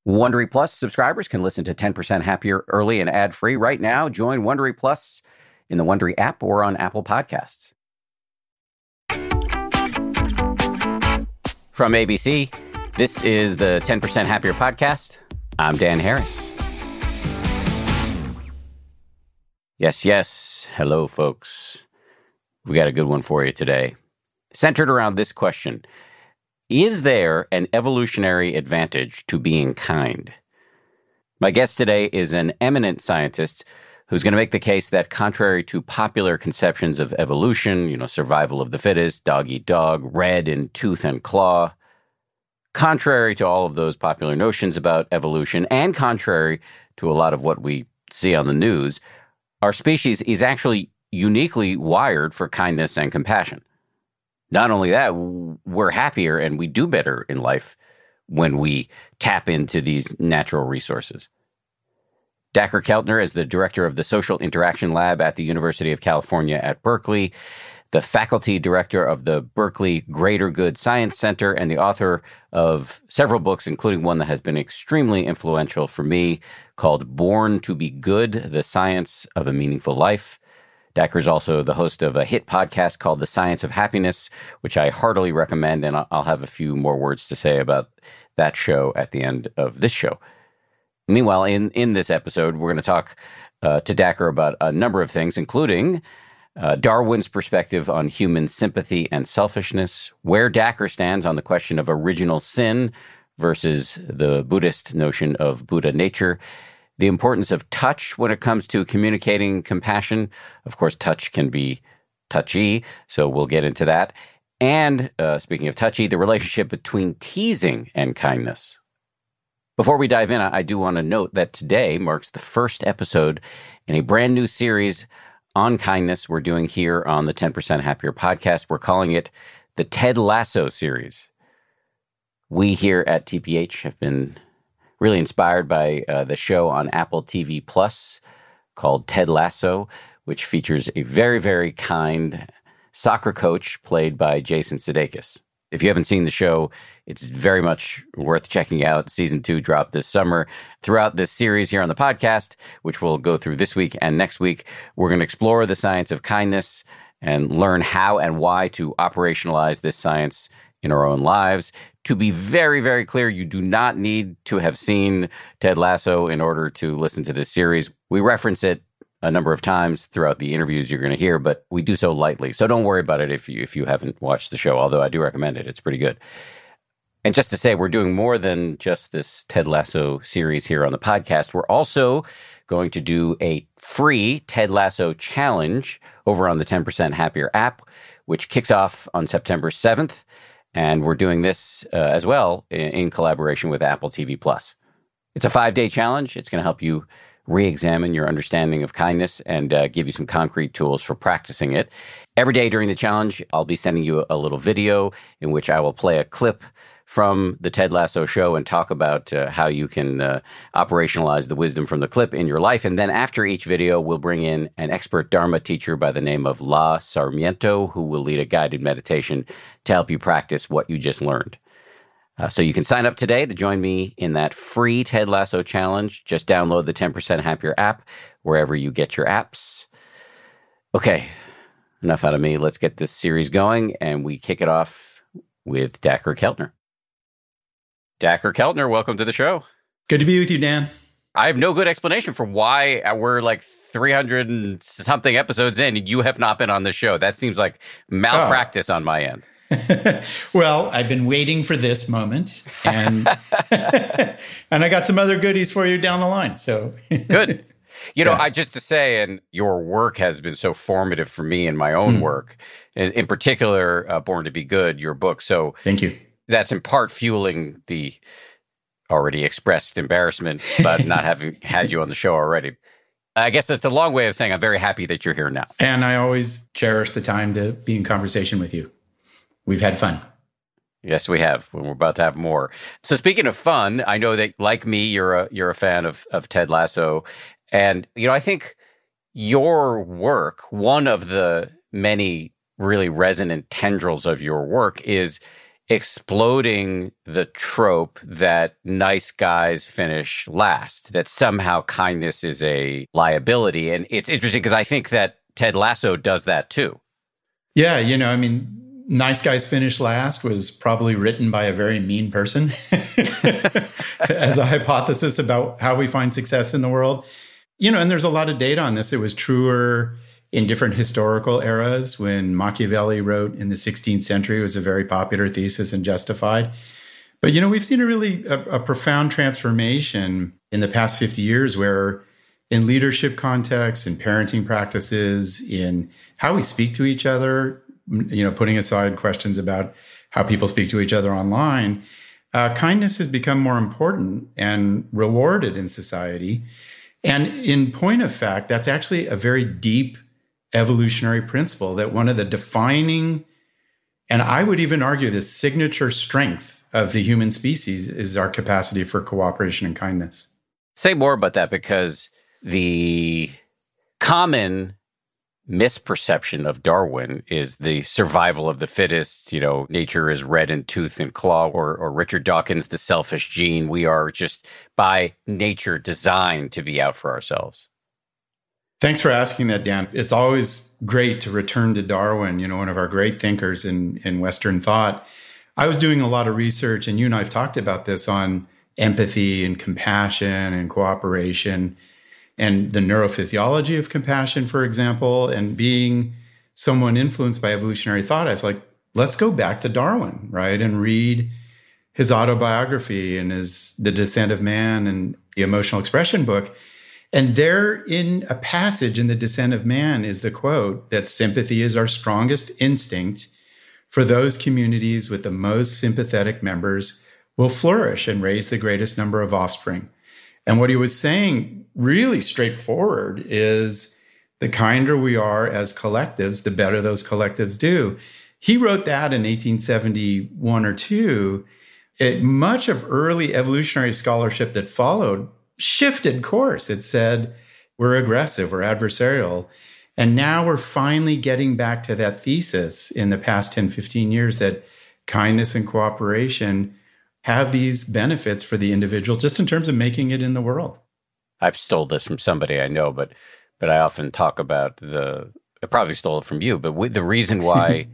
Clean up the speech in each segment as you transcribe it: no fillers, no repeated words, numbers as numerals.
Wondery Plus subscribers can listen to 10% Happier early and ad-free right now. Join Wondery Plus in the Wondery app or on Apple Podcasts. From ABC, this is the 10% Happier podcast. I'm Dan Harris. Yes. Hello, folks. We got a good one for you today. Centered around this question: is there an evolutionary advantage to being kind? My guest today is an eminent scientist who's going to make the case that contrary to popular conceptions of evolution, survival of the fittest, dog eat dog, red in tooth and claw, contrary to all of those popular notions about evolution, and contrary to a lot of what we see on the news, our species is actually uniquely wired for kindness and compassion. Not only that, we're happier and we do better in life when we tap into these natural resources. Dacher Keltner is the director of the Social Interaction Lab at the University of California at Berkeley, the faculty director of the Berkeley Greater Good Science Center, and the author of several books, including one that has been extremely influential for me called Born to Be Good: The Science of a Meaningful Life. Dacher is also the host of a hit podcast called The Science of Happiness, which I heartily recommend, and I'll have a few more words to say about that show at the end of this show. Meanwhile, in this episode, we're going to talk to Dacher about a number of things, including Darwin's perspective on human sympathy and selfishness, where Dacher stands on the question of original sin versus the Buddhist notion of Buddha nature, the importance of touch when it comes to communicating compassion. Of course, touch can be touchy, so we'll get into that. And speaking of touchy, the relationship between teasing and kindness. Before we dive in, I do want to note that today marks the first episode in a brand new series on kindness we're doing here on the 10% Happier podcast. We're calling it the Ted Lasso series. We here at TPH have been really inspired by the show on Apple TV Plus called Ted Lasso, which features a very, very kind soccer coach played by Jason Sudeikis. If you haven't seen the show, it's very much worth checking out. Season 2 dropped this summer. Throughout this series here on the podcast, which we'll go through this week and next week, we're going to explore the science of kindness and learn how and why to operationalize this science in our own lives. To be very, very clear, you do not need to have seen Ted Lasso in order to listen to this series. We reference it a number of times throughout the interviews you're going to hear, but we do so lightly. So don't worry about it if you haven't watched the show, although I do recommend it. It's pretty good. And just to say, we're doing more than just this Ted Lasso series here on the podcast. We're also going to do a free Ted Lasso challenge over on the 10% Happier app, which kicks off on September 7th. And we're doing this as well in collaboration with Apple TV Plus. It's a 5-day challenge. It's going to help you re-examine your understanding of kindness and give you some concrete tools for practicing it. Every day during the challenge, I'll be sending you a little video in which I will play a clip from the Ted Lasso show and talk about how you can operationalize the wisdom from the clip in your life. And then after each video, we'll bring in an expert Dharma teacher by the name of La Sarmiento, who will lead a guided meditation to help you practice what you just learned. So you can sign up today to join me in that free Ted Lasso challenge. Just download the 10% Happier app wherever you get your apps. Okay, enough out of me. Let's get this series going, and we kick it off with Dacher Keltner. Dacher Keltner, welcome to the show. Good to be with you, Dan. I have no good explanation for why we're like 300 and something episodes in and you have not been on the show. That seems like malpractice on my end. Well, I've been waiting for this moment, and and I got some other goodies for you down the line. So good. I just to say, and your work has been so formative for me in my own work, in particular, Born to Be Good, your book. So thank you. That's in part fueling the already expressed embarrassment about not having had you on the show already. I guess that's a long way of saying I'm very happy that you're here now. And I always cherish the time to be in conversation with you. We've had fun. Yes, we have. We're about to have more. So speaking of fun, I know that, like me, you're a fan of Ted Lasso. And, I think your work, one of the many really resonant tendrils of your work is exploding the trope that nice guys finish last, that somehow kindness is a liability. And it's interesting because I think that Ted Lasso does that too. Yeah, I mean, nice guys finish last was probably written by a very mean person as a hypothesis about how we find success in the world. And there's a lot of data on this. It was truer in different historical eras. When Machiavelli wrote in the 16th century, it was a very popular thesis and justified. But, we've seen a profound transformation in the past 50 years where in leadership contexts, in parenting practices, in how we speak to each other, putting aside questions about how people speak to each other online, kindness has become more important and rewarded in society. And in point of fact, that's actually a very deep evolutionary principle, that one of the defining, and I would even argue the signature strength of the human species is our capacity for cooperation and kindness. Say more about that, because the common misperception of Darwin is the survival of the fittest, nature is red in tooth and claw, or Richard Dawkins, the selfish gene. We are just by nature designed to be out for ourselves. Thanks for asking that, Dan. It's always great to return to Darwin, one of our great thinkers in Western thought. I was doing a lot of research, and you and I have talked about this, on empathy and compassion and cooperation and the neurophysiology of compassion, for example. And being someone influenced by evolutionary thought, I was like, let's go back to Darwin, right? And read his autobiography and The Descent of Man and the Emotional Expression book. And there, in a passage in The Descent of Man, is the quote that sympathy is our strongest instinct. For those communities with the most sympathetic members will flourish and raise the greatest number of offspring. And what he was saying, really straightforward, is the kinder we are as collectives, the better those collectives do. He wrote that in 1871 or 2. Much of early evolutionary scholarship that followed shifted course. It said, we're aggressive, we're adversarial. And now we're finally getting back to that thesis in the past 10, 15 years that kindness and cooperation have these benefits for the individual just in terms of making it in the world. I've stole this from somebody I know, but I often talk about I probably stole it from you, but the reason why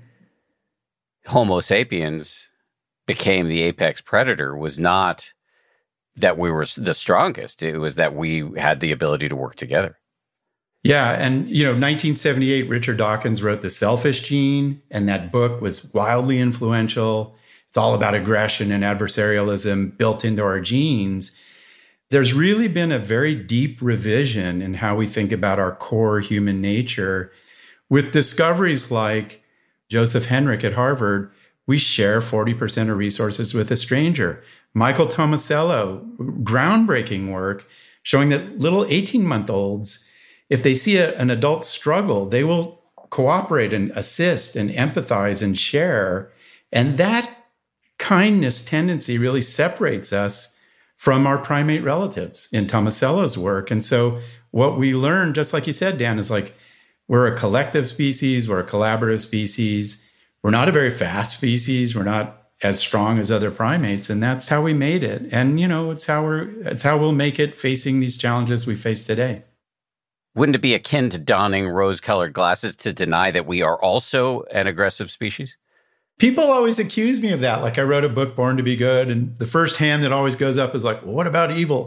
Homo sapiens became the apex predator was not that we were the strongest. It was that we had the ability to work together. Yeah. And, 1978, Richard Dawkins wrote The Selfish Gene, and that book was wildly influential. It's all about aggression and adversarialism built into our genes. There's really been a very deep revision in how we think about our core human nature with discoveries like Joseph Henrich at Harvard. We share 40% of resources with a stranger. Michael Tomasello, groundbreaking work showing that little 18-month-olds, if they see an adult struggle, they will cooperate and assist and empathize and share. And that kindness tendency really separates us from our primate relatives in Tomasello's work. And so what we learn, just like you said, Dan, is like, we're a collective species, we're a collaborative species. We're not a very fast species. We're not as strong as other primates. And that's how we made it. And, it's how we'll make it facing these challenges we face today. Wouldn't it be akin to donning rose-colored glasses to deny that we are also an aggressive species? People always accuse me of that. Like, I wrote a book, Born to Be Good, and the first hand that always goes up is like, well, what about evil?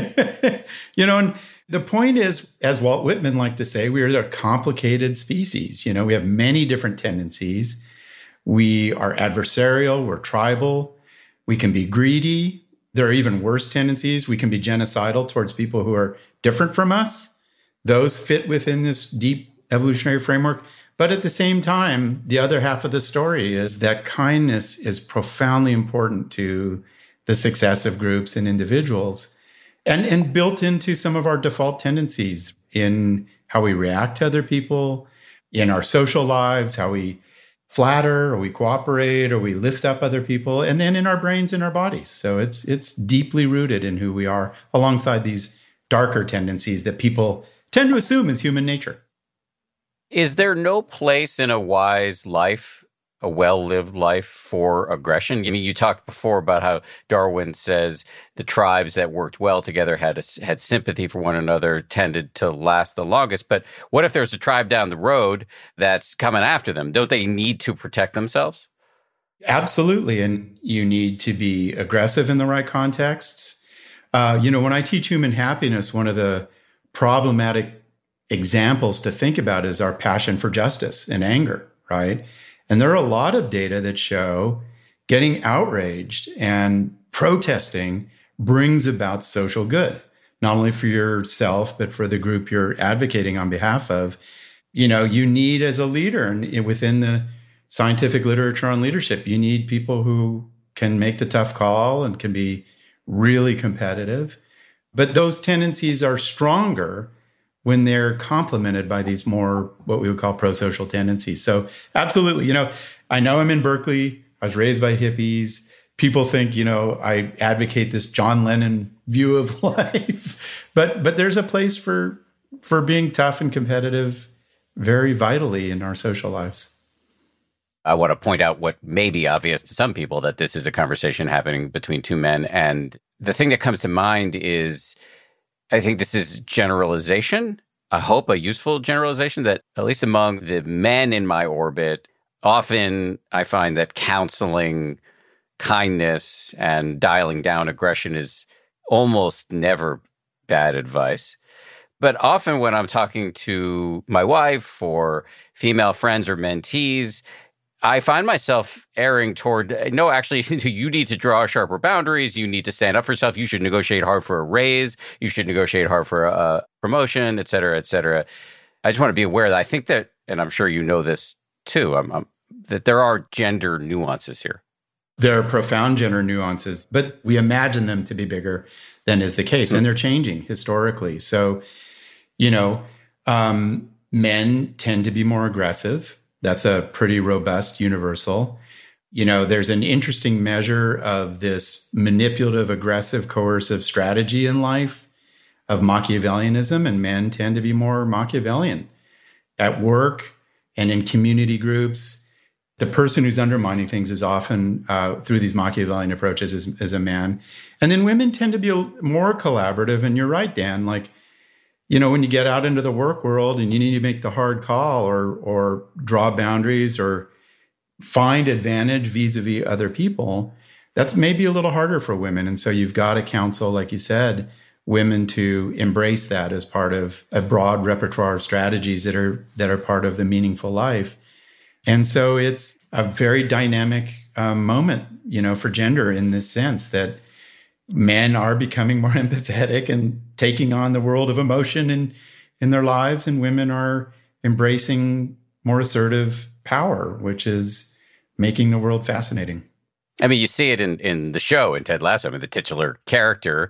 And the point is, as Walt Whitman liked to say, we are a complicated species. We have many different tendencies. We are adversarial, we're tribal, we can be greedy. There are even worse tendencies. We can be genocidal towards people who are different from us. Those fit within this deep evolutionary framework. But at the same time, the other half of the story is that kindness is profoundly important to the success of groups and individuals, and built into some of our default tendencies in how we react to other people, in our social lives, how we flatter or we cooperate or we lift up other people, and then in our brains and our bodies. So it's deeply rooted in who we are, alongside these darker tendencies that people tend to assume is human nature. Is there no place in a wise life a well-lived life for aggression? You talked before about how Darwin says the tribes that worked well together had sympathy for one another, tended to last the longest. But what if there's a tribe down the road that's coming after them? Don't they need to protect themselves? Absolutely. And you need to be aggressive in the right contexts. When I teach human happiness, one of the problematic examples to think about is our passion for justice and anger, right? And there are a lot of data that show getting outraged and protesting brings about social good, not only for yourself, but for the group you're advocating on behalf of. You need as a leader, and within the scientific literature on leadership, you need people who can make the tough call and can be really competitive. But those tendencies are stronger when they're complemented by these more, what we would call pro-social tendencies. So absolutely, I know I'm in Berkeley. I was raised by hippies. People think, I advocate this John Lennon view of life, but there's a place for being tough and competitive very vitally in our social lives. I want to point out what may be obvious to some people, that this is a conversation happening between two men. And the thing that comes to mind is, I think this is generalization. I hope a useful generalization, that at least among the men in my orbit, often I find that counseling kindness and dialing down aggression is almost never bad advice. But often when I'm talking to my wife or female friends or mentees, I find myself erring toward, no, actually, you need to draw sharper boundaries. You need to stand up for yourself. You should negotiate hard for a raise. You should negotiate hard for a promotion, et cetera, et cetera. I just want to be aware that I think that, and I'm sure you know this too, that there are gender nuances here. There are profound gender nuances, but we imagine them to be bigger than is the case. Mm-hmm. And they're changing historically. So, men tend to be more aggressive. That's a pretty robust universal. There's an interesting measure of this manipulative, aggressive, coercive strategy in life of Machiavellianism, and men tend to be more Machiavellian. At work and in community groups, the person who's undermining things is often, through these Machiavellian approaches, is a man. And then women tend to be more collaborative. And you're right, Dan, when you get out into the work world and you need to make the hard call or draw boundaries or find advantage vis-a-vis other people, that's maybe a little harder for women. And so you've got to counsel, like you said, women to embrace that as part of a broad repertoire of strategies that are part of the meaningful life. And so it's a very dynamic moment, for gender, in this sense that men are becoming more empathetic and taking on the world of emotion in their lives, and women are embracing more assertive power, which is making the world fascinating. I mean, you see it in the show, in Ted Lasso. I mean, the titular character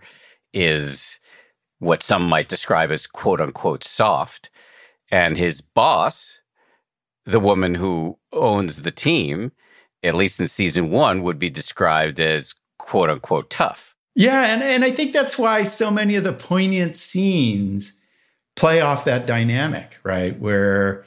is what some might describe as quote unquote soft. And his boss, the woman who owns the team, at least in season 1, would be described as quote unquote tough. Yeah, and I think that's why so many of the poignant scenes play off that dynamic, right? Where,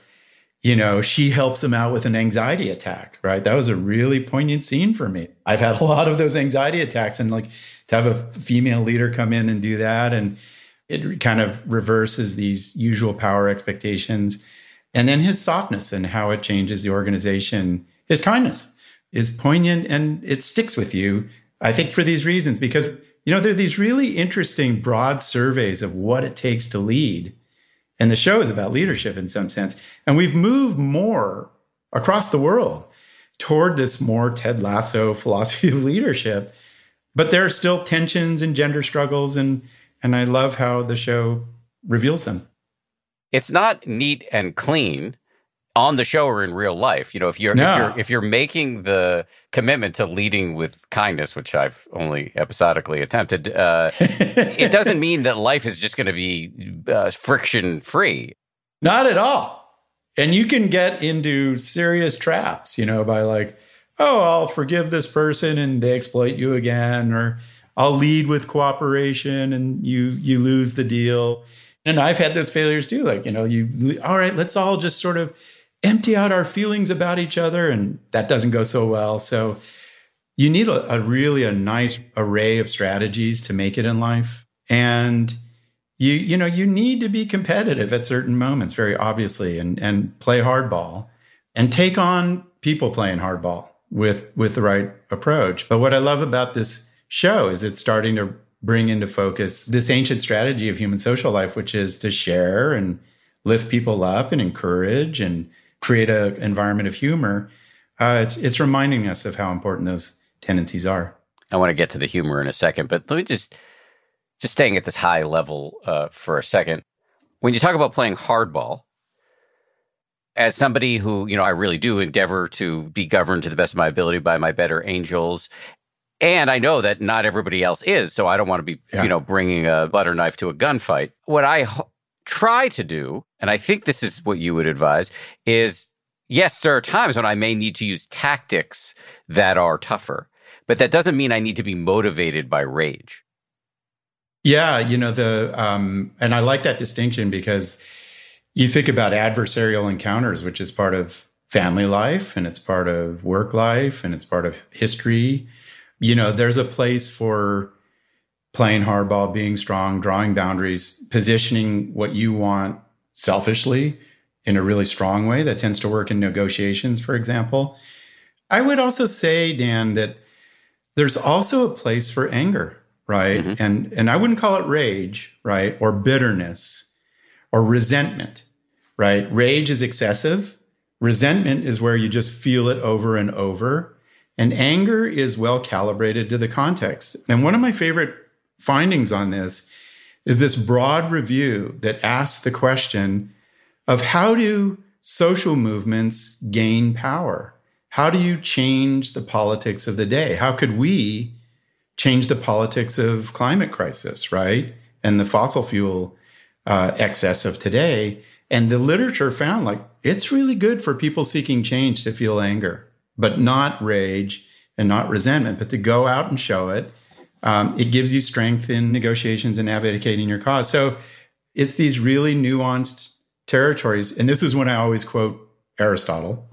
she helps him out with an anxiety attack, right? That was a really poignant scene for me. I've had a lot of those anxiety attacks, and to have a female leader come in and do that, and it kind of reverses these usual power expectations. And then his softness and how it changes the organization, his kindness is poignant, and it sticks with you, I think, for these reasons, because, there are these really interesting broad surveys of what it takes to lead. And the show is about leadership in some sense. And we've moved more across the world toward this more Ted Lasso philosophy of leadership. But there are still tensions and gender struggles. And I love how the show reveals them. It's not neat and clean on the show or in real life. If you're making the commitment to leading with kindness, which I've only episodically attempted, it doesn't mean that life is just going to be friction free. Not at all. And you can get into serious traps, by I'll forgive this person and they exploit you again, or I'll lead with cooperation and you lose the deal. And I've had those failures too. All right, let's all just sort of empty out our feelings about each other, and that doesn't go so well. So you need a really nice array of strategies to make it in life. And you need to be competitive at certain moments, very obviously, and play hardball and take on people playing hardball with the right approach. But what I love about this show is it's starting to bring into focus this ancient strategy of human social life, which is to share and lift people up and encourage and create an environment of humor. It's reminding us of how important those tendencies are. I want to get to the humor in a second, but let me just staying at this high level for a second. When you talk about playing hardball, as somebody who, I really do endeavor to be governed to the best of my ability by my better angels, and I know that not everybody else is, so I don't want to be, bringing a butter knife to a gunfight. What I try to do, and I think this is what you would advise, is, yes, there are times when I may need to use tactics that are tougher, but that doesn't mean I need to be motivated by rage. Yeah, and I like that distinction because you think about adversarial encounters, which is part of family life, and it's part of work life, and it's part of history. There's a place for playing hardball, being strong, drawing boundaries, positioning what you want selfishly in a really strong way that tends to work in negotiations, for example. I would also say, Dan, that there's also a place for anger, right? Mm-hmm. And I wouldn't call it rage, right? Or bitterness or resentment, right? Rage is excessive. Resentment is where you just feel it over and over. And anger is well calibrated to the context. And one of my favorite findings on this is this broad review that asks the question of how do social movements gain power? How do you change the politics of the day? How could we change the politics of climate crisis, right? And the fossil fuel excess of today. And the literature found it's really good for people seeking change to feel anger, but not rage and not resentment, but to go out and show it. It gives you strength in negotiations and advocating your cause. So it's these really nuanced territories. And this is when I always quote Aristotle,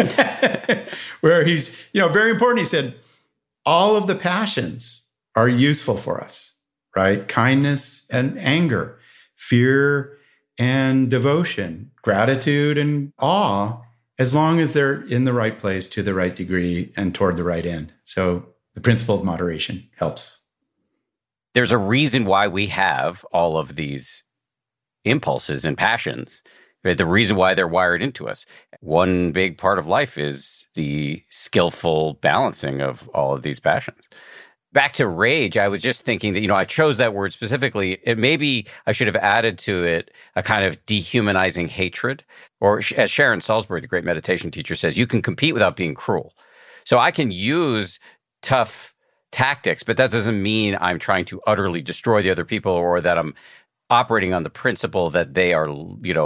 where he's, very important. He said, all of the passions are useful for us, right? Kindness and anger, fear and devotion, gratitude and awe, as long as they're in the right place to the right degree and toward the right end. So the principle of moderation helps. There's a reason why we have all of these impulses and passions. Right? The reason why they're wired into us. One big part of life is the skillful balancing of all of these passions. Back to rage, I was just thinking that, I chose that word specifically. Maybe I should have added to it a kind of dehumanizing hatred. Or as Sharon Salzberg, the great meditation teacher, says, you can compete without being cruel. So I can use tough tactics, but that doesn't mean I'm trying to utterly destroy the other people or that I'm operating on the principle that they are,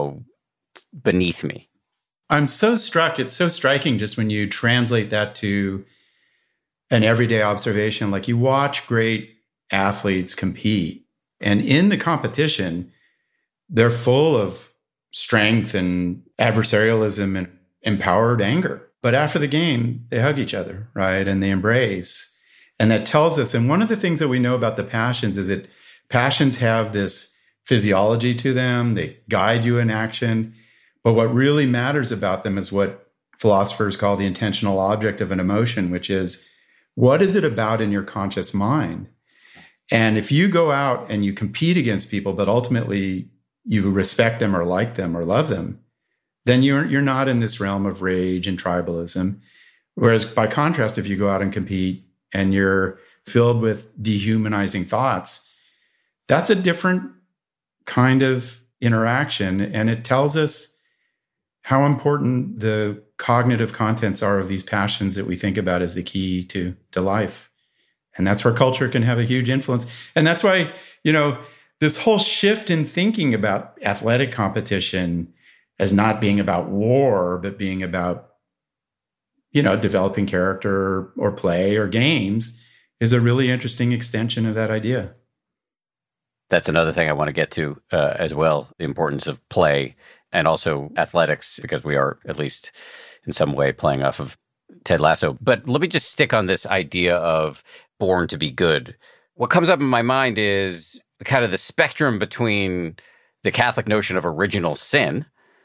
beneath me. I'm so struck. It's so striking just when you translate that to an everyday observation. Like you watch great athletes compete, and in the competition, they're full of strength and adversarialism and empowered anger. But after the game, they hug each other, right? And they embrace. And that tells us, and one of the things that we know about the passions is that passions have this physiology to them. They guide you in action. But what really matters about them is what philosophers call the intentional object of an emotion, which is, what is it about in your conscious mind? And if you go out and you compete against people, but ultimately you respect them or like them or love them, then you're not in this realm of rage and tribalism. Whereas by contrast, if you go out and compete and you're filled with dehumanizing thoughts, that's a different kind of interaction. And it tells us how important the cognitive contents are of these passions that we think about as the key to life. And that's where culture can have a huge influence. And that's why, this whole shift in thinking about athletic competition as not being about war, but being about, developing character or play or games is a really interesting extension of that idea. That's another thing I want to get to as well, the importance of play and also athletics, because we are at least in some way playing off of Ted Lasso. But let me just stick on this idea of born to be good. What comes up in my mind is kind of the spectrum between the Catholic notion of original sin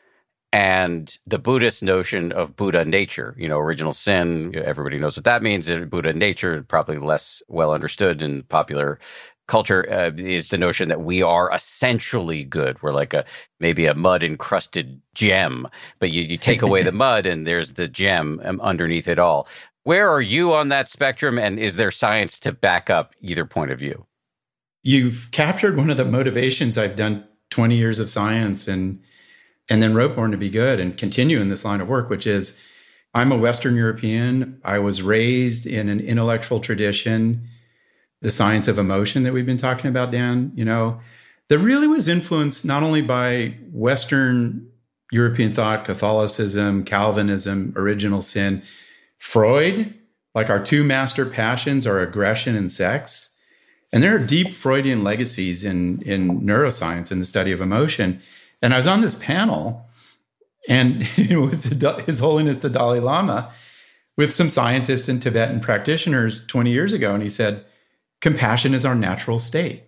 and the Buddhist notion of Buddha nature. Original sin, everybody knows what that means. Buddha nature, probably less well understood in popular culture, is the notion that we are essentially good. We're like maybe a mud-encrusted gem, but you take away the mud and there's the gem underneath it all. Where are you on that spectrum, and is there science to back up either point of view? You've captured one of the motivations. I've done 20 years of science and then wrote Born to Be Good and continue in this line of work, which is I'm a Western European. I was raised in an intellectual tradition, the science of emotion that we've been talking about, Dan, that really was influenced not only by Western European thought, Catholicism, Calvinism, original sin, Freud, like our two master passions are aggression and sex. And there are deep Freudian legacies in neuroscience and the study of emotion. And I was on this panel and with His Holiness the Dalai Lama, with some scientists and Tibetan practitioners 20 years ago. And he said, compassion is our natural state.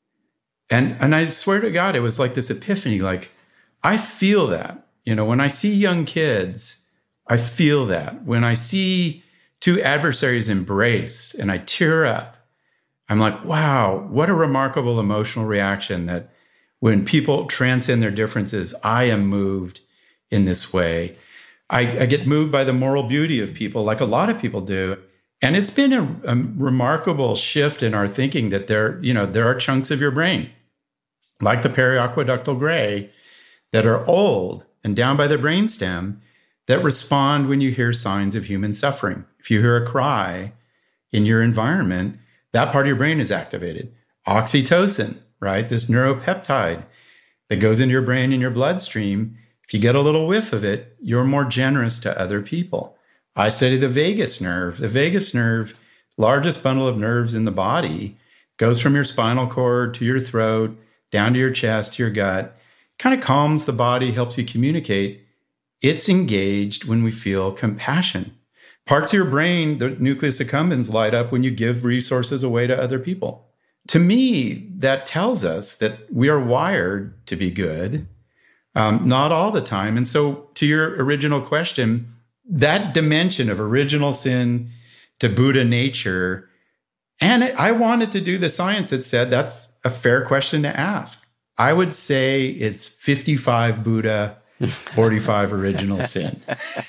And I swear to God, it was like this epiphany, like, I feel that. When I see young kids, I feel that. When I see two adversaries embrace and I tear up, I'm like, wow, what a remarkable emotional reaction that when people transcend their differences, I am moved in this way. I get moved by the moral beauty of people, like a lot of people do. And it's been a remarkable shift in our thinking that there are chunks of your brain, like the periaqueductal gray, that are old and down by the brainstem that respond when you hear signs of human suffering. If you hear a cry in your environment, that part of your brain is activated. Oxytocin, right? This neuropeptide that goes into your brain and your bloodstream. If you get a little whiff of it, you're more generous to other people. I study the vagus nerve. The vagus nerve, largest bundle of nerves in the body, goes from your spinal cord to your throat, down to your chest, to your gut, kind of calms the body, helps you communicate. It's engaged when we feel compassion. Parts of your brain, the nucleus accumbens, light up when you give resources away to other people. To me, that tells us that we are wired to be good, not all the time. And so to your original question, that dimension of original sin to Buddha nature, and I wanted to do the science that said that's a fair question to ask. I would say it's 55 Buddha, 45 original sin.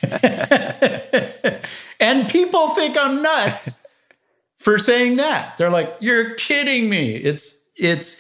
And people think I'm nuts for saying that. They're like, you're kidding me. It's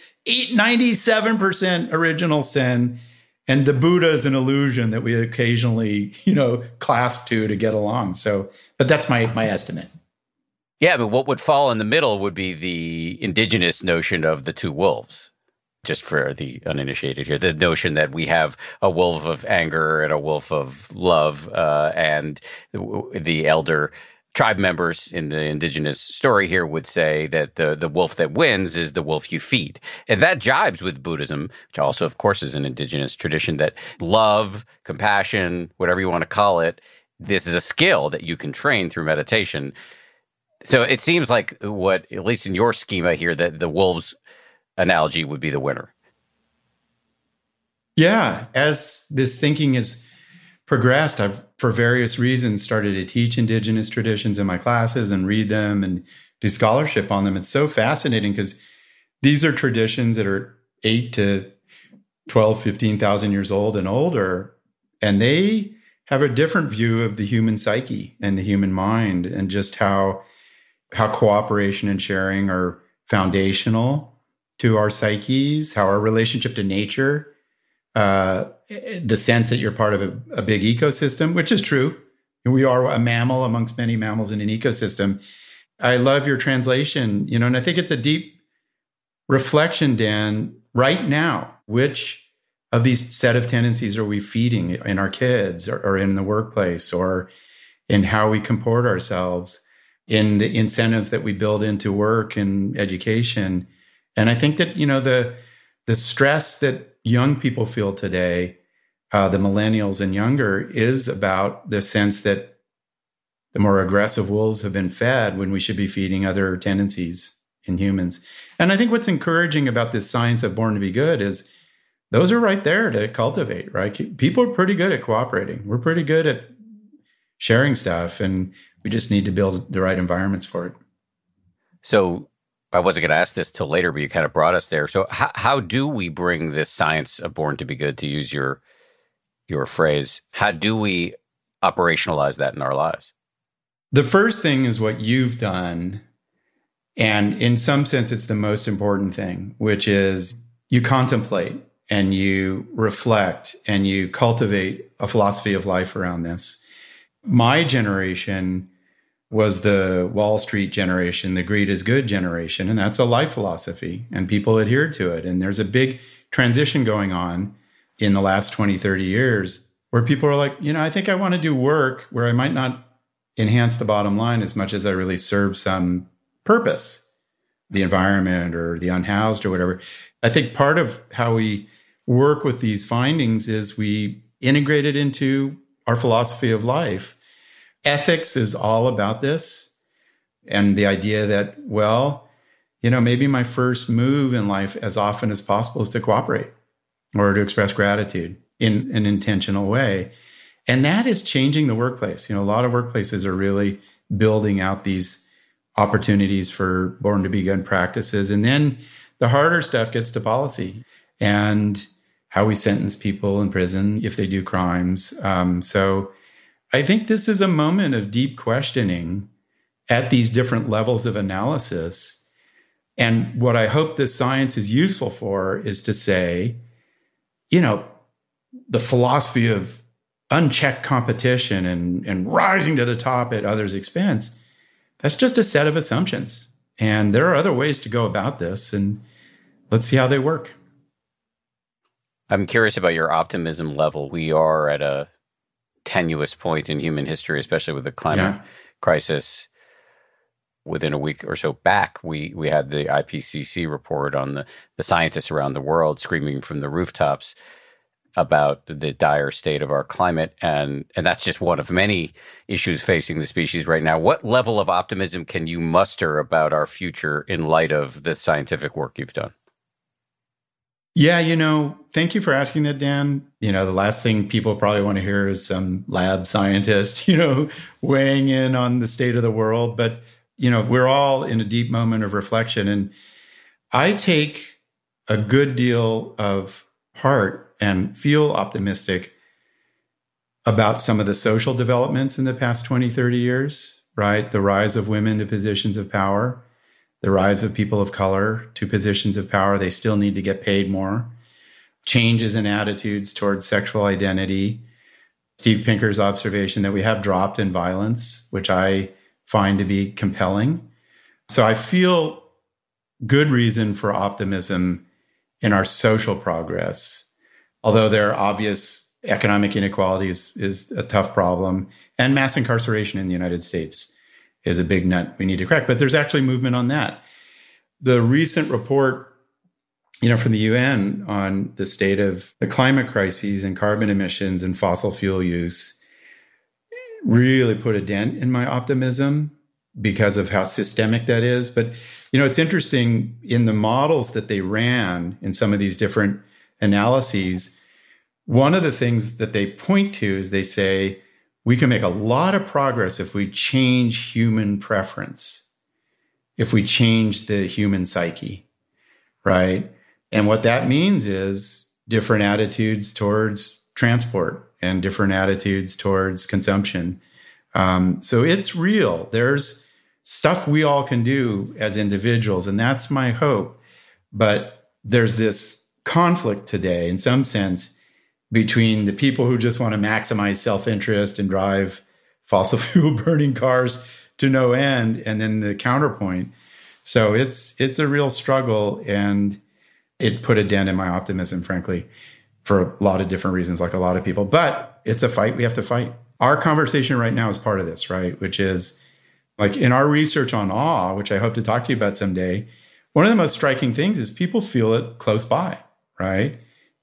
97% original sin. And the Buddha is an illusion that we occasionally, clasp to get along. So, but that's my estimate. Yeah, but what would fall in the middle would be the indigenous notion of the two wolves. Just for the uninitiated here, the notion that we have a wolf of anger and a wolf of love, and the elder tribe members in the indigenous story here would say that the wolf that wins is the wolf you feed. And that jibes with Buddhism, which also, of course, is an indigenous tradition, that love, compassion, whatever you want to call it, this is a skill that you can train through meditation. So it seems like what, at least in your schema here, that the wolves analogy would be the winner. Yeah, as this thinking has progressed, I've, for various reasons, started to teach indigenous traditions in my classes and read them and do scholarship on them. It's so fascinating because these are traditions that are 8 to 12, 15,000 years old and older, and they have a different view of the human psyche and the human mind, and just how cooperation and sharing are foundational to our psyches, how our relationship to nature, the sense that you're part of a big ecosystem, which is true. We are a mammal amongst many mammals in an ecosystem. I love your translation, and I think it's a deep reflection, Dan, right now. Which of these set of tendencies are we feeding in our kids or in the workplace, or in how we comport ourselves, in the incentives that we build into work and education? And I think that, the stress that young people feel today, the millennials and younger is about the sense that the more aggressive wolves have been fed when we should be feeding other tendencies in humans. And I think what's encouraging about this science of Born to Be Good is those are right there to cultivate, right? People are pretty good at cooperating. We're pretty good at sharing stuff, and we just need to build the right environments for it. So I wasn't going to ask this till later, but you kind of brought us there. So how do we bring this science of Born to Be Good, to use your phrase, how do we operationalize that in our lives? The first thing is what you've done. And in some sense, it's the most important thing, which is you contemplate and you reflect and you cultivate a philosophy of life around this. My generation was the Wall Street generation, the greed is good generation, and that's a life philosophy, and people adhered to it. And there's a big transition going on in the last 20, 30 years where people are like, I think I want to do work where I might not enhance the bottom line as much as I really serve some purpose, the environment or the unhoused or whatever. I think part of how we work with these findings is we integrate it into our philosophy of life. Ethics is all about this. And the idea that, maybe my first move in life as often as possible is to cooperate or to express gratitude in an intentional way. And that is changing the workplace. A lot of workplaces are really building out these opportunities for Born to Be Good practices. And then the harder stuff gets to policy and how we sentence people in prison if they do crimes. So I think this is a moment of deep questioning at these different levels of analysis. And what I hope this science is useful for is to say, the philosophy of unchecked competition and rising to the top at others' expense, that's just a set of assumptions. And there are other ways to go about this, and let's see how they work. I'm curious about your optimism level. We are at a tenuous point in human history, especially with the climate crisis. Within a week or so back, we had the IPCC report on the scientists around the world screaming from the rooftops about the dire state of our climate. And that's just one of many issues facing the species right now. What level of optimism can you muster about our future in light of the scientific work you've done? Yeah, thank you for asking that, Dan. The last thing people probably want to hear is some lab scientist, weighing in on the state of the world. But, we're all in a deep moment of reflection. And I take a good deal of heart and feel optimistic about some of the social developments in the past 20, 30 years, right? The rise of women to positions of power, the rise of people of color to positions of power. They still need to get paid more. Changes in attitudes towards sexual identity. Steve Pinker's observation that we have dropped in violence, which I find to be compelling. So I feel good reason for optimism in our social progress. Although there are obvious economic inequalities is a tough problem, and mass incarceration in the United States is a big nut we need to crack. But there's actually movement on that. The recent report, from the UN on the state of the climate crises and carbon emissions and fossil fuel use really put a dent in my optimism because of how systemic that is. But, it's interesting in the models that they ran in some of these different analyses, one of the things that they point to is they say, we can make a lot of progress if we change human preference, if we change the human psyche, right? And what that means is different attitudes towards transport and different attitudes towards consumption. So it's real. There's stuff we all can do as individuals, and that's my hope. But there's this conflict today, in some sense, between the people who just want to maximize self-interest and drive fossil fuel burning cars to no end, and then the counterpoint. So it's a real struggle, and it put a dent in my optimism, frankly, for a lot of different reasons, like a lot of people. But it's a fight we have to fight. Our conversation right now is part of this, right? Which is, like, in our research on awe, which I hope to talk to you about someday, one of the most striking things is people feel it close by, right?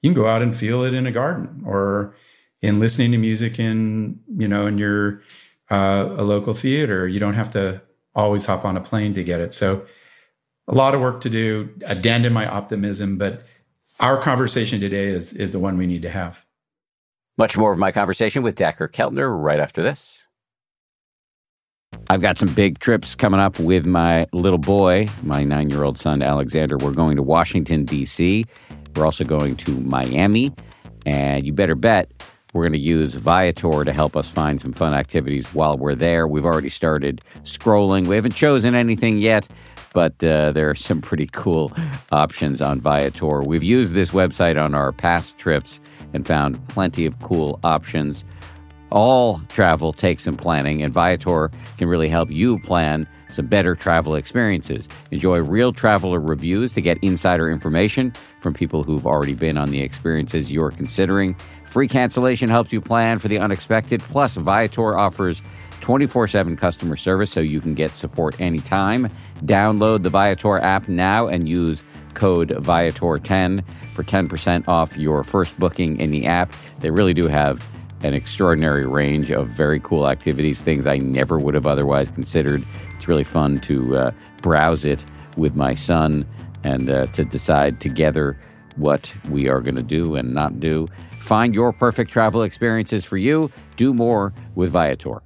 you can go out and feel it in a garden or in listening to music in your a local theater. You don't have to always hop on a plane to get it. So a lot of work to do, a dent in my optimism, but our conversation today is the one we need to have. Much more of my conversation with Dacher Keltner right after this. I've got some big trips coming up with my little boy, my 9-year-old son, Alexander. We're going to Washington, D.C. We're also going to Miami. And you better bet we're going to use Viator to help us find some fun activities while we're there. We've already started scrolling. We haven't chosen anything yet, but there are some pretty cool options on Viator. We've used this website on our past trips and found plenty of cool options. All travel takes some planning, and Viator can really help you plan some better travel experiences. Enjoy real traveler reviews to get insider information from people who've already been on the experiences you're considering. Free cancellation helps you plan for the unexpected. Plus, Viator offers 24/7 customer service so you can get support anytime. Download the Viator app now and use code Viator10 for 10% off your first booking in the app. They really do have an extraordinary range of very cool activities, things I never would have otherwise considered. It's really fun to browse it with my son and to decide together what we are going to do and not do. Find your perfect travel experiences for you. Do more with Viator.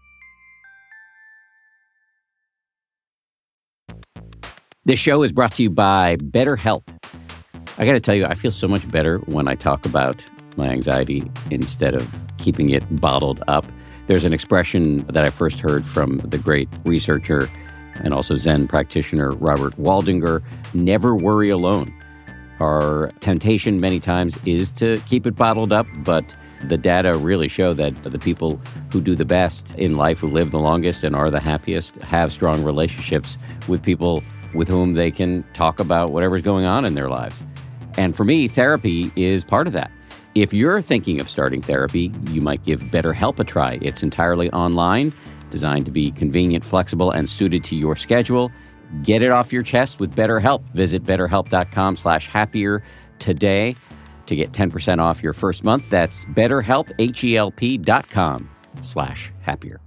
This show is brought to you by BetterHelp. I got to tell you, I feel so much better when I talk about my anxiety instead of keeping it bottled up. There's an expression that I first heard from the great researcher and also Zen practitioner Robert Waldinger: never worry alone. Our temptation many times is to keep it bottled up, but the data really show that the people who do the best in life, who live the longest and are the happiest, have strong relationships with people with whom they can talk about whatever's going on in their lives. And for me, therapy is part of that. If you're thinking of starting therapy, you might give BetterHelp a try. It's entirely online, designed to be convenient, flexible, and suited to your schedule. Get it off your chest with BetterHelp. Visit BetterHelp.com/happier today to get 10% off your first month. That's BetterHelp, HELP.com/happier.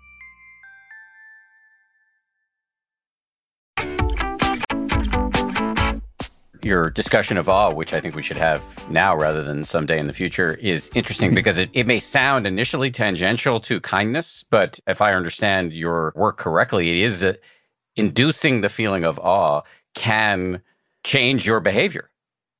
Your discussion of awe, which I think we should have now rather than someday in the future, is interesting because it may sound initially tangential to kindness, but if I understand your work correctly, it is inducing the feeling of awe can change your behavior.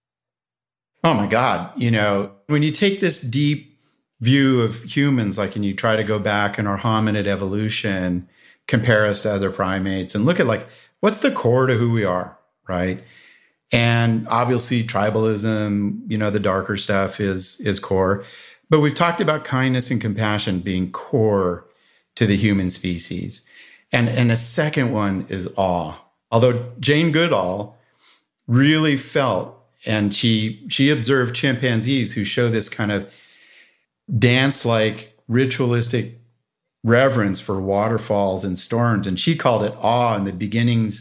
Oh my God. When you take this deep view of humans, like, and you try to go back in our hominid evolution, compare us to other primates and look at what's the core to who we are, right? And obviously tribalism, the darker stuff is core. But we've talked about kindness and compassion being core to the human species. And the second one is awe. Although Jane Goodall really felt, and she observed chimpanzees who show this kind of dance-like ritualistic reverence for waterfalls and storms. And she called it awe in the beginnings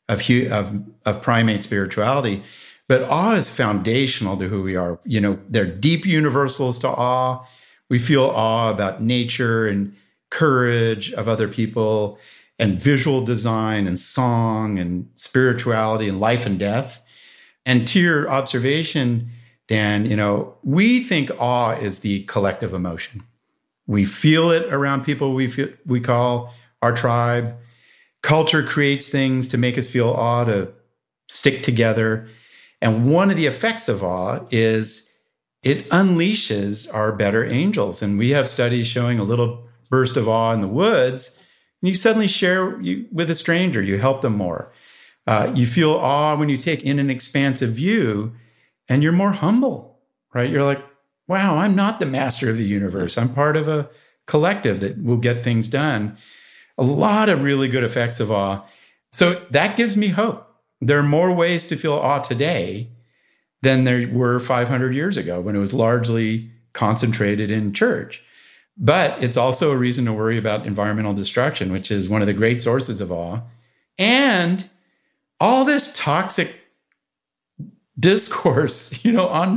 of primate spirituality. But awe is foundational to who we are. There are deep universals to awe. We feel awe about nature and courage of other people and visual design and song and spirituality and life and death. And to your observation, Dan, we think awe is the collective emotion. We feel it around people we call our tribe. Culture creates things to make us feel awe, to stick together. And one of the effects of awe is it unleashes our better angels. And we have studies showing a little burst of awe in the woods, and you suddenly share with a stranger, you help them more. You feel awe when you take in an expansive view, and you're more humble, right? You're like, wow, I'm not the master of the universe. I'm part of a collective that will get things done. A lot of really good effects of awe. So that gives me hope. There are more ways to feel awe today than there were 500 years ago when it was largely concentrated in church. But it's also a reason to worry about environmental destruction, which is one of the great sources of awe. And all this toxic discourse, on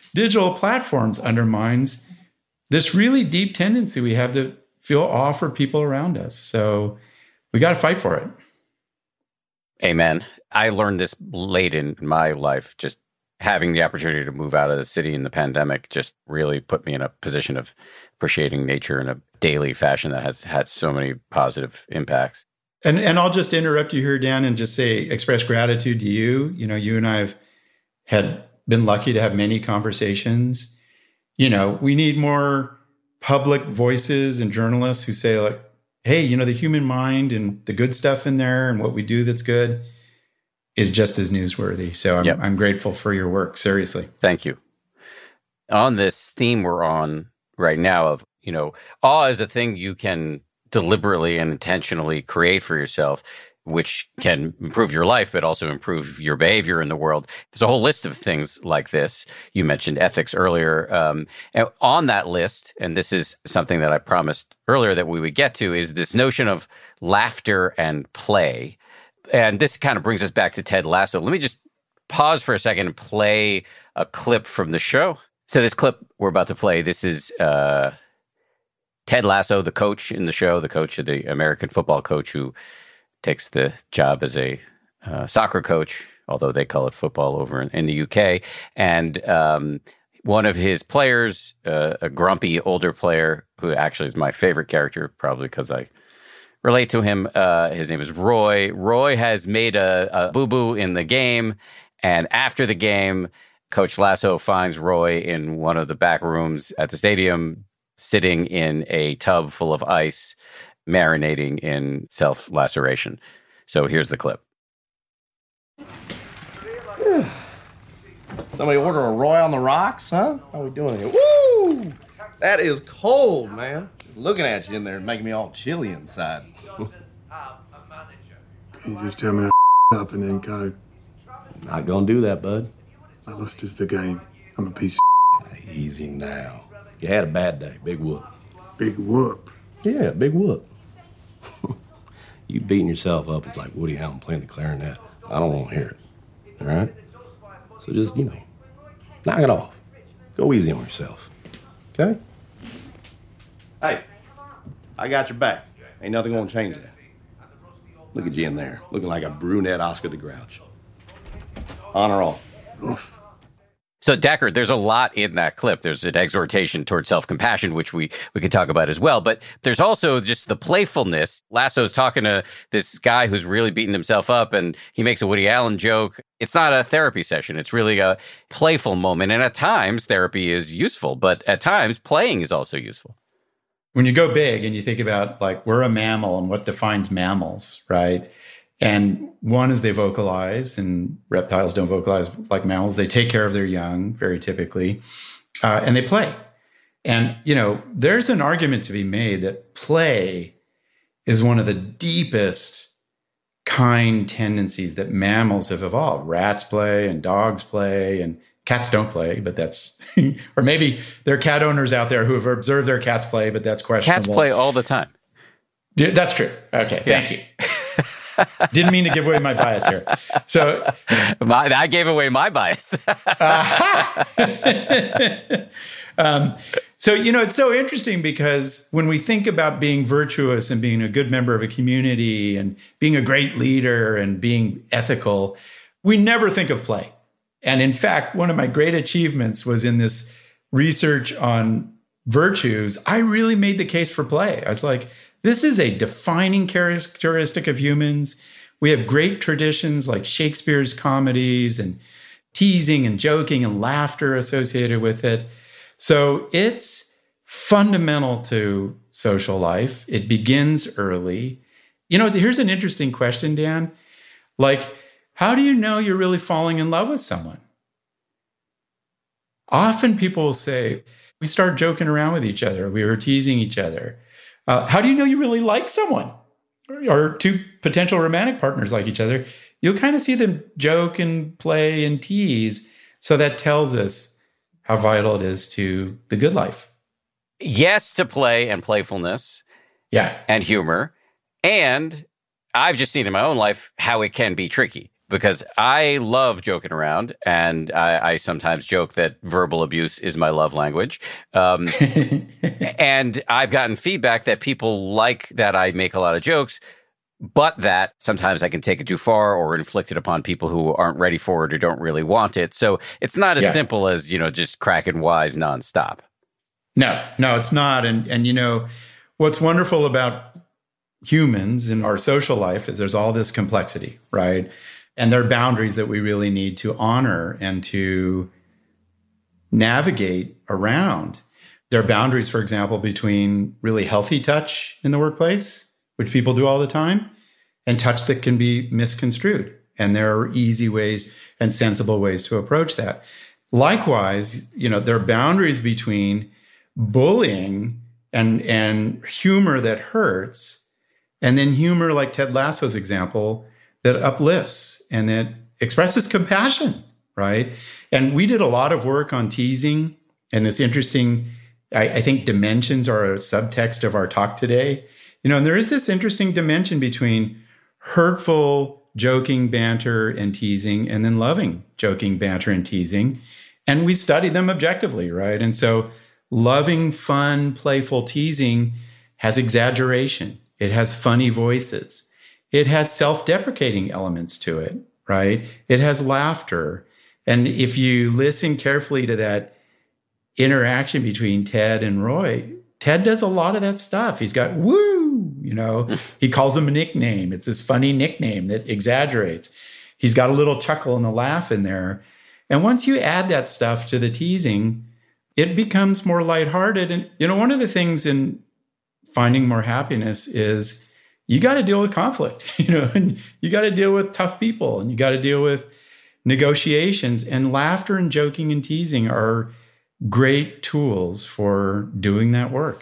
digital platforms undermines this really deep tendency we have to feel awe for people around us. So we got to fight for it. Amen. I learned this late in my life. Just having the opportunity to move out of the city in the pandemic just really put me in a position of appreciating nature in a daily fashion that has had so many positive impacts. And I'll just interrupt you here, Dan, and just say, express gratitude to you. You know, you and I had been lucky to have many conversations. You know, we need more public voices and journalists who say, like, hey, you know, the human mind and the good stuff in there and what we do that's good is just as newsworthy. So I'm grateful for your work. Seriously. Thank you. On this theme we're on right now of, you know, awe is a thing you can deliberately and intentionally create for yourself, which can improve your life, but also improve your behavior in the world. There's a whole list of things like this. You mentioned ethics earlier. And on that list, and this is something that I promised earlier that we would get to, is this notion of laughter and play. And this kind of brings us back to Ted Lasso. Let me just pause for a second and play a clip from the show. So this clip we're about to play, this is Ted Lasso, the coach in the show, the coach of the American football coach who takes the job as a soccer coach, although they call it football over in the UK. And one of his players, a grumpy older player, who actually is my favorite character, probably because I relate to him. His name is Roy. Roy has made a boo-boo in the game. And after the game, Coach Lasso finds Roy in one of the back rooms at the stadium, sitting in a tub full of ice, marinating in self-laceration. So here's the clip. Somebody order a Roy on the rocks, huh? How we doing here? Woo! That is cold, man. Just looking at you in there making me all chilly inside. Can you just tell me up and then go? Not gonna do that, bud. I lost is the game. I'm a piece of Easy now. You had a bad day. Big whoop. big whoop. Yeah, big whoop. You beating yourself up is like Woody Allen playing the clarinet. I don't want to hear it. All right? So just, knock it off. Go easy on yourself. Okay? Hey, I got your back. Ain't nothing gonna change that. Look at you in there, looking like a brunette Oscar the Grouch. On or off? Oof. So, Deckard, there's a lot in that clip. There's an exhortation towards self-compassion, which we could talk about as well. But there's also just the playfulness. Lasso's talking to this guy who's really beating himself up, and he makes a Woody Allen joke. It's not a therapy session. It's really a playful moment. And at times, therapy is useful. But at times, playing is also useful. When you go big and you think about, like, we're a mammal and what defines mammals, right? And one is they vocalize, and reptiles don't vocalize like mammals. They take care of their young, very typically, and they play. And, there's an argument to be made that play is one of the deepest kind tendencies that mammals have evolved. Rats play and dogs play and cats don't play, but that's, or maybe there are cat owners out there who have observed their cats play, but that's questionable. Cats play all the time. That's true. Okay, thank you. Didn't mean to give away my bias here. So I gave away my bias. So, it's so interesting because when we think about being virtuous and being a good member of a community and being a great leader and being ethical, we never think of play. And in fact, one of my great achievements was in this research on virtues. I really made the case for play. I was like, this is a defining characteristic of humans. We have great traditions like Shakespeare's comedies and teasing and joking and laughter associated with it. So it's fundamental to social life. It begins early. Here's an interesting question, Dan. Like, how do you know you're really falling in love with someone? Often people will say, we start joking around with each other. We were teasing each other. How do you know you really like someone? Or two potential romantic partners like each other? You'll kind of see them joke and play and tease. So that tells us how vital it is to the good life. Yes to play and playfulness. Yeah. And humor. And I've just seen in my own life how it can be tricky. because I love joking around, and I sometimes joke that verbal abuse is my love language. And I've gotten feedback that people like that I make a lot of jokes, but that sometimes I can take it too far or inflict it upon people who aren't ready for it or don't really want it. So it's not as simple as, just cracking wise nonstop. No, it's not. And what's wonderful about humans in our social life is there's all this complexity, right? And there are boundaries that we really need to honor and to navigate around. There are boundaries, for example, between really healthy touch in the workplace, which people do all the time, and touch that can be misconstrued. And there are easy ways and sensible ways to approach that. Likewise, there are boundaries between bullying and humor that hurts, and then humor like Ted Lasso's example that uplifts and that expresses compassion, right? And we did a lot of work on teasing and this interesting, I think dimensions are a subtext of our talk today. And there is this interesting dimension between hurtful joking, banter, and teasing, and then loving joking, banter, and teasing. And we studied them objectively, right? And so loving, fun, playful teasing has exaggeration. It has funny voices. It has self-deprecating elements to it, right? It has laughter. And if you listen carefully to that interaction between Ted and Roy, Ted does a lot of that stuff. He's got woo, he calls him a nickname. It's this funny nickname that exaggerates. He's got a little chuckle and a laugh in there. And once you add that stuff to the teasing, it becomes more lighthearted. And, one of the things in finding more happiness is you got to deal with conflict, and you got to deal with tough people, and you got to deal with negotiations. And laughter and joking and teasing are great tools for doing that work.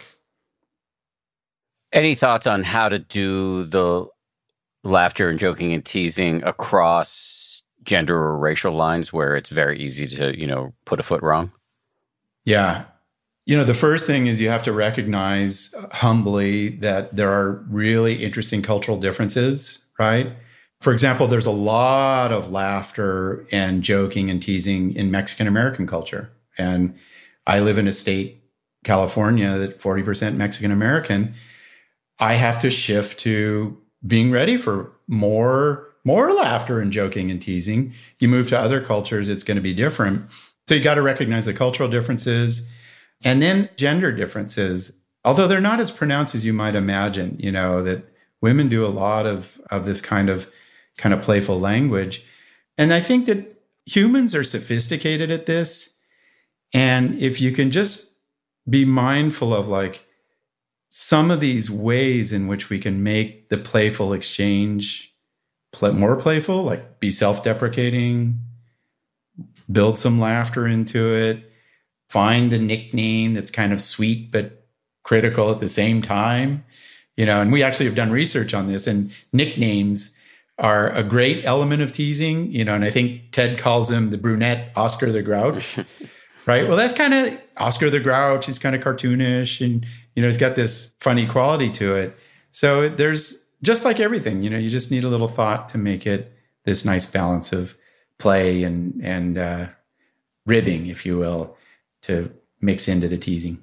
Any thoughts on how to do the laughter and joking and teasing across gender or racial lines where it's very easy to, put a foot wrong? Yeah. The first thing is you have to recognize humbly that there are really interesting cultural differences, right? For example, there's a lot of laughter and joking and teasing in Mexican American culture. And I live in a state, California, that's 40% Mexican American. I have to shift to being ready for more laughter and joking and teasing. You move to other cultures, it's going to be different. So you got to recognize the cultural differences and then gender differences, although they're not as pronounced as you might imagine, that women do a lot of this kind of playful language. And I think that humans are sophisticated at this. And if you can just be mindful of some of these ways in which we can make the playful exchange more playful, like be self-deprecating, build some laughter into it, find the nickname that's kind of sweet but critical at the same time, and we actually have done research on this, and nicknames are a great element of teasing, and I think Ted calls him the brunette Oscar the Grouch, right? Well, that's kind of Oscar the Grouch. He's kind of cartoonish and, he's got this funny quality to it. So there's just like everything, you just need a little thought to make it this nice balance of play and ribbing, if you will, to mix into the teasing.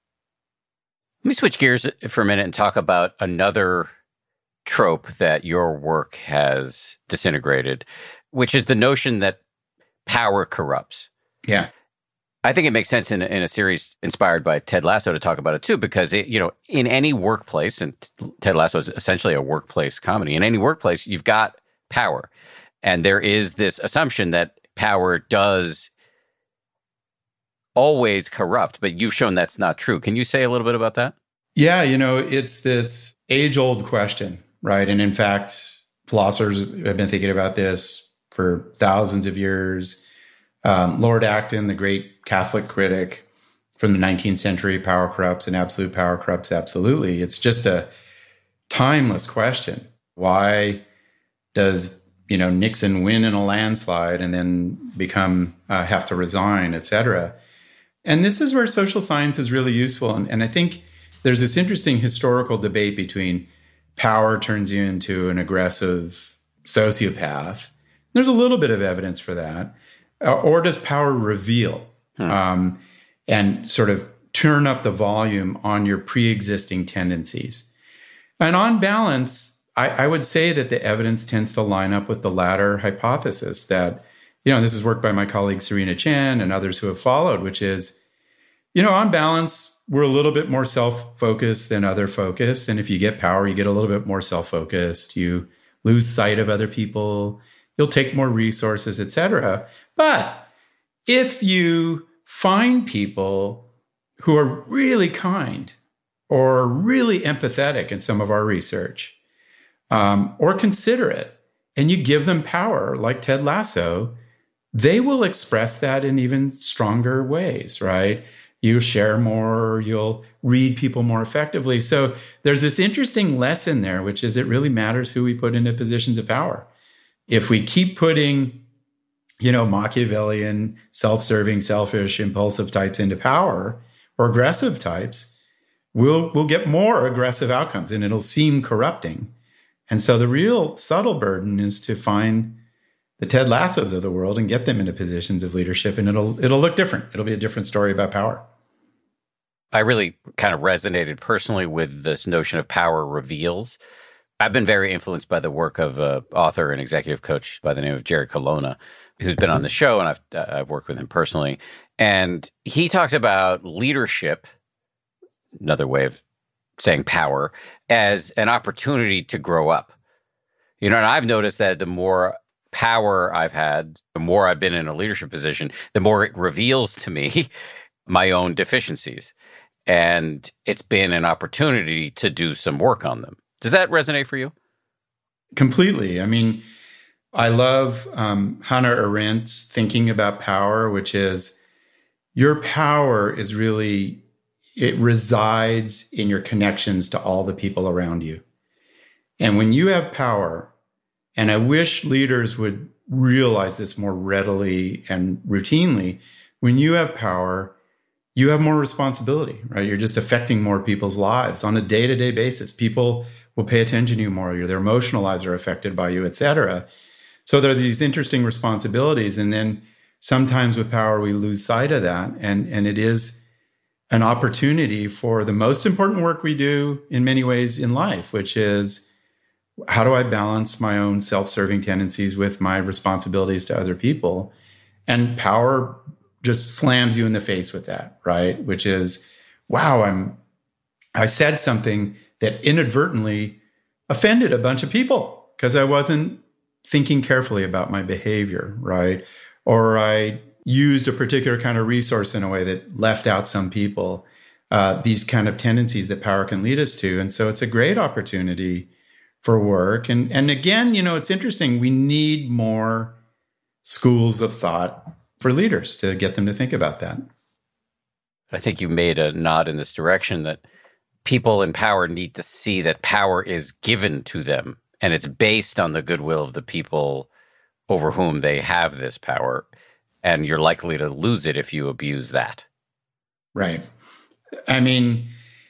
Let me switch gears for a minute and talk about another trope that your work has disintegrated, which is the notion that power corrupts. Yeah. I think it makes sense in a series inspired by Ted Lasso to talk about it too, because in any workplace, and Ted Lasso is essentially a workplace comedy. In any workplace, you've got power, and there is this assumption that power does always corrupt, but you've shown that's not true. Can you say a little bit about that? Yeah, it's this age-old question, right? And in fact, philosophers have been thinking about this for thousands of years. Lord Acton, the great Catholic critic from the 19th century, power corrupts and absolute power corrupts absolutely. It's just a timeless question. Why does, Nixon win in a landslide and then have to resign, et cetera? And this is where social science is really useful. And I think there's this interesting historical debate between power turns you into an aggressive sociopath There's a little bit of evidence for that. Or does power reveal and sort of turn up the volume on your pre-existing tendencies? And on balance, I would say that the evidence tends to line up with the latter hypothesis that, this is work by my colleague Serena Chen and others who have followed, which is, on balance, we're a little bit more self-focused than other-focused. And if you get power, you get a little bit more self-focused. You lose sight of other people. You'll take more resources, et cetera. But if you find people who are really kind or really empathetic in some of our research, or considerate, and you give them power, like Ted Lasso, they will express that in even stronger ways, right? You share more, you'll read people more effectively. So there's this interesting lesson there, which is it really matters who we put into positions of power. If we keep putting, Machiavellian, self-serving, selfish, impulsive types into power, or aggressive types, we'll get more aggressive outcomes, and it'll seem corrupting. And so the real subtle burden is to find the Ted Lassos of the world and get them into positions of leadership, and it'll look different. It'll be a different story about power. I really kind of resonated personally with this notion of power reveals. I've been very influenced by the work of an author and executive coach by the name of Jerry Colonna, who's been on the show, and I've worked with him personally. And he talks about leadership, another way of saying power, as an opportunity to grow up. And I've noticed that the more power I've had, the more I've been in a leadership position, the more it reveals to me my own deficiencies. And it's been an opportunity to do some work on them. Does that resonate for you? Completely. I mean, I love Hannah Arendt's thinking about power, which is your power is really, it resides in your connections to all the people around you. And when you have power, and I wish leaders would realize this more readily and routinely, when you have power, you have more responsibility, right? You're just affecting more people's lives on a day-to-day basis. People will pay attention to you more. Their emotional lives are affected by you, et cetera. So there are these interesting responsibilities. And then sometimes with power, we lose sight of that. And it is an opportunity for the most important work we do in many ways in life, which is, how do I balance my own self-serving tendencies with my responsibilities to other people? And power just slams you in the face with that, right? Which is, wow, I said something that inadvertently offended a bunch of people because I wasn't thinking carefully about my behavior, right? Or I used a particular kind of resource in a way that left out some people, these kind of tendencies that power can lead us to. And so it's a great opportunity for work. And again, it's interesting. We need more schools of thought for leaders to get them to think about that. I think you made a nod in this direction that people in power need to see that power is given to them and it's based on the goodwill of the people over whom they have this power. And you're likely to lose it if you abuse that. Right. I mean,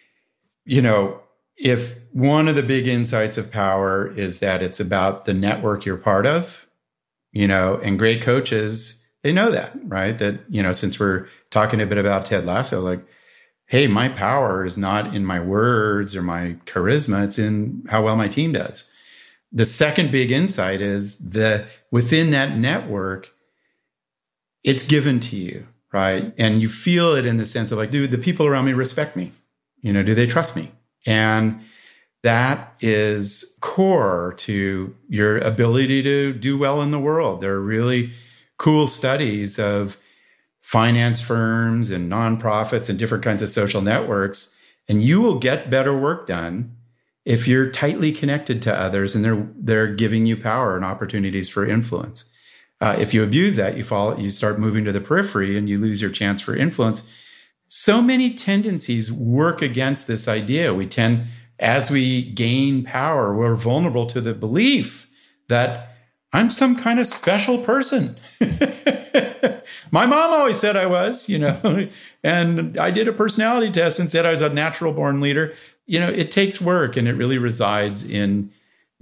if one of the big insights of power is that it's about the network you're part of, and great coaches, they know that, right? That, since we're talking a bit about Ted Lasso, like, hey, my power is not in my words or my charisma, it's in how well my team does. The second big insight is that within that network, it's given to you, right? And you feel it in the sense of like, do the people around me respect me? Do they trust me? And that is core to your ability to do well in the world. There are really cool studies of finance firms and nonprofits and different kinds of social networks. And you will get better work done if you're tightly connected to others and they're giving you power and opportunities for influence. If you abuse that, you start moving to the periphery and you lose your chance for influence. So many tendencies work against this idea. As we gain power, we're vulnerable to the belief that I'm some kind of special person. My mom always said I was, and I did a personality test and said I was a natural born leader. It takes work, and it really resides in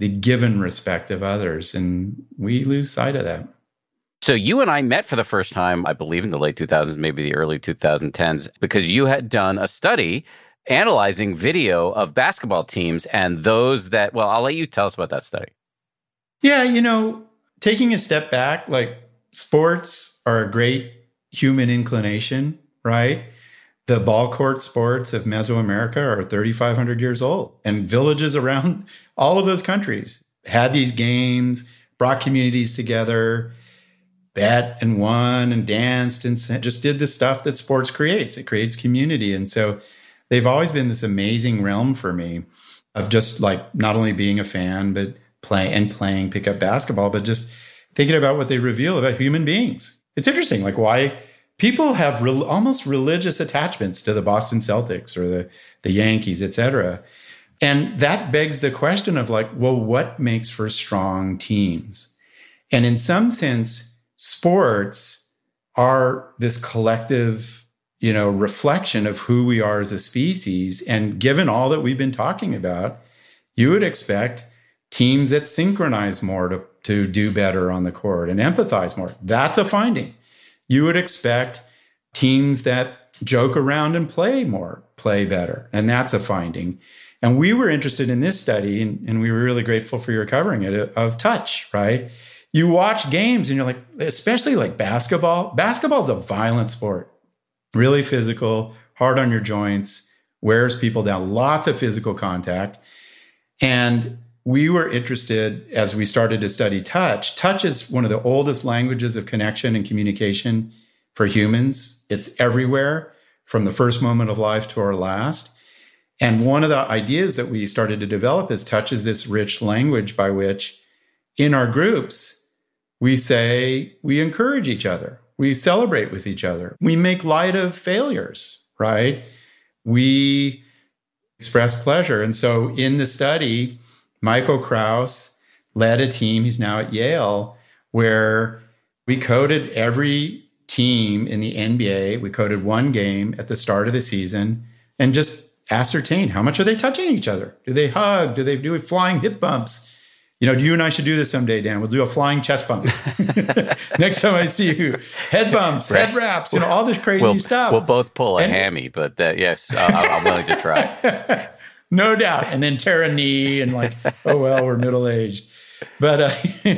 the given respect of others. And we lose sight of that. So you and I met for the first time, I believe, in the late 2000s, maybe the early 2010s, because you had done a study analyzing video of basketball teams and those that, well, I'll let you tell us about that study. Yeah, taking a step back, like sports are a great human inclination, right? The ball court sports of Mesoamerica are 3,500 years old, and villages around all of those countries had these games, brought communities together, bet and won and danced and just did the stuff that sports creates. It creates community. And so they've always been this amazing realm for me of just like not only being a fan, but playing pickup basketball, but just thinking about what they reveal about human beings. It's interesting, like why people have almost religious attachments to the Boston Celtics or the Yankees, et cetera. And that begs the question of like, well, what makes for strong teams? And in some sense, sports are this collective, reflection of who we are as a species. And given all that we've been talking about, you would expect teams that synchronize more to do better on the court and empathize more. That's a finding. You would expect teams that joke around and play better. And that's a finding. And we were interested in this study, and we were really grateful for your covering it, of touch, right? You watch games and you're like, especially like basketball. Basketball is a violent sport, really physical, hard on your joints, wears people down, lots of physical contact. And we were interested as we started to study touch. Touch is one of the oldest languages of connection and communication for humans. It's everywhere from the first moment of life to our last. And one of the ideas that we started to develop is touch is this rich language by which in our groups, we say, we encourage each other. We celebrate with each other. We make light of failures, right? We express pleasure. And so in the study, Michael Krause led a team, he's now at Yale, where we coded every team in the NBA. We coded one game at the start of the season and just ascertain how much are they touching each other? Do they hug? Do they do flying hip bumps? You and I should do this someday, Dan. We'll do a flying chest bump. Next time I see you. Head bumps, head wraps, all this crazy stuff. We'll both pull a hammy, but yes, I'm willing to try. No doubt. And then tear a knee and like, oh, well, we're middle-aged. But,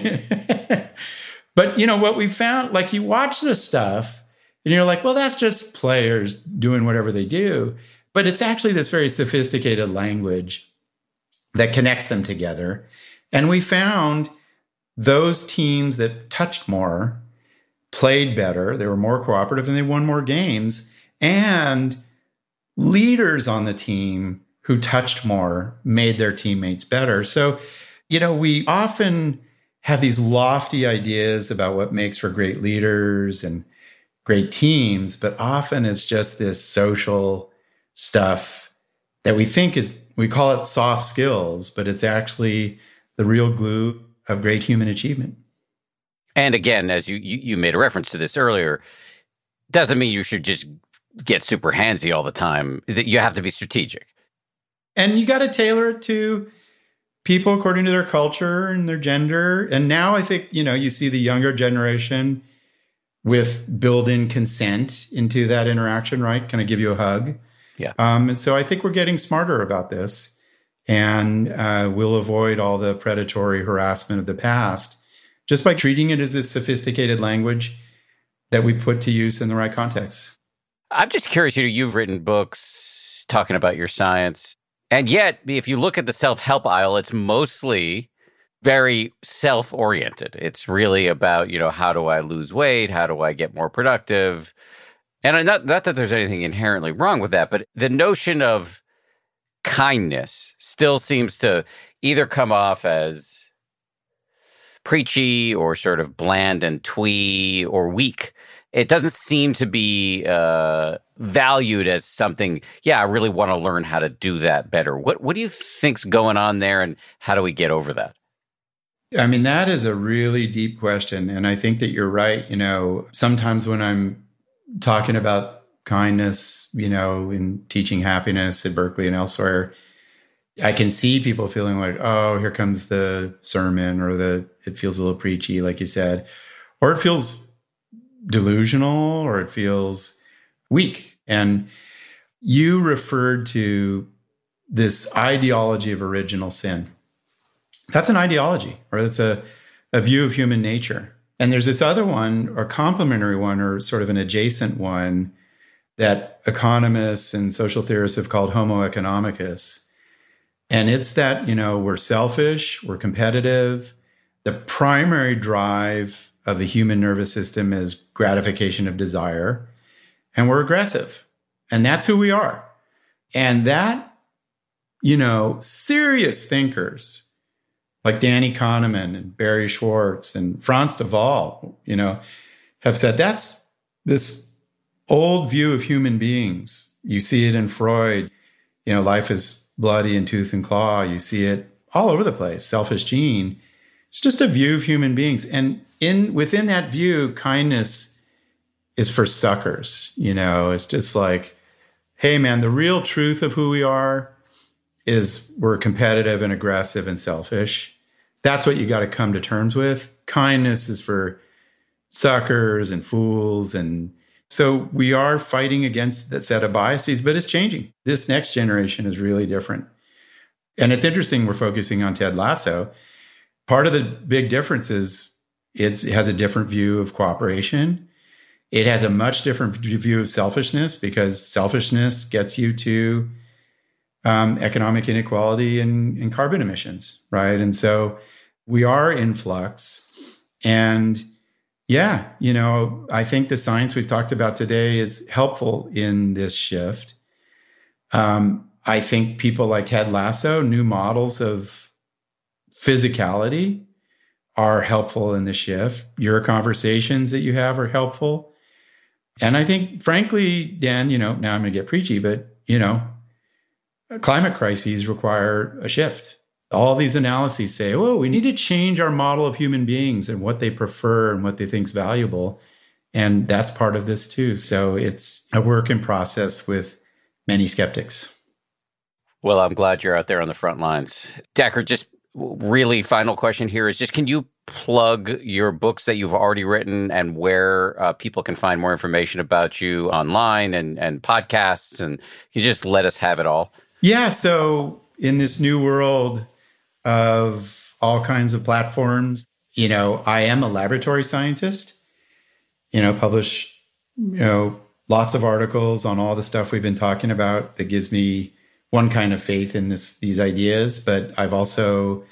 what we found, like you watch this stuff and you're like, well, that's just players doing whatever they do. But it's actually this very sophisticated language that connects them together. And we found those teams that touched more played better. They were more cooperative and they won more games. And leaders on the team who touched more made their teammates better. So, we often have these lofty ideas about what makes for great leaders and great teams, but often it's just this social stuff that we call it soft skills, but it's actually the real glue of great human achievement. And again, as you made a reference to this earlier, doesn't mean you should just get super handsy all the time. You have to be strategic. And you got to tailor it to people according to their culture and their gender. And now I think, you see the younger generation with built-in consent into that interaction, right? Can I give you a hug? Yeah. And so I think we're getting smarter about this. And we'll avoid all the predatory harassment of the past just by treating it as this sophisticated language that we put to use in the right context. I'm just curious, you've written books talking about your science. And yet, if you look at the self-help aisle, it's mostly very self-oriented. It's really about, how do I lose weight? How do I get more productive? And not that there's anything inherently wrong with that, but the notion of kindness still seems to either come off as preachy or sort of bland and twee or weak. It doesn't seem to be valued as something, I really want to learn how to do that better. What do you think's going on there, and how do we get over that? I mean, that is a really deep question. And I think that you're right. Sometimes when I'm talking about kindness, in teaching happiness at Berkeley and elsewhere, I can see people feeling like, oh, here comes the sermon, or it feels a little preachy, like you said, or it feels delusional, or it feels weak. And you referred to this ideology of original sin. That's an ideology, or that's a view of human nature. And there's this other one, or complementary one, or sort of an adjacent one, that economists and social theorists have called Homo economicus. And it's that, we're selfish, we're competitive. The primary drive of the human nervous system is gratification of desire, and we're aggressive. And that's who we are. And that, serious thinkers like Danny Kahneman and Barry Schwartz and Franz de Waal, have said that's this old view of human beings. You see it in Freud, life is bloody in tooth and claw. You see it all over the place. Selfish gene. It's just a view of human beings. And within that view, kindness is for suckers. It's just like, hey man, the real truth of who we are is we're competitive and aggressive and selfish. That's what you got to come to terms with. Kindness is for suckers and fools. And so we are fighting against that set of biases, but it's changing. This next generation is really different. And it's interesting we're focusing on Ted Lasso. Part of the big difference is it has a different view of cooperation. It has a much different view of selfishness, because selfishness gets you to economic inequality and carbon emissions, right? And so we are in flux. And yeah, I think the science we've talked about today is helpful in this shift. I think people like Ted Lasso, new models of physicality, are helpful in the shift. Your conversations that you have are helpful. And I think, frankly, Dan, now I'm going to get preachy, but, climate crises require a shift. All these analyses say, oh, we need to change our model of human beings and what they prefer and what they think is valuable. And that's part of this too. So it's a work in process with many skeptics. Well, I'm glad you're out there on the front lines. Dacher, just really final question here is just, can you plug your books that you've already written and where people can find more information about you online and podcasts? And can you just let us have it all? Yeah. So in this new world of all kinds of platforms, I am a laboratory scientist, publish, lots of articles on all the stuff we've been talking about that gives me one kind of faith in these ideas. But I've also,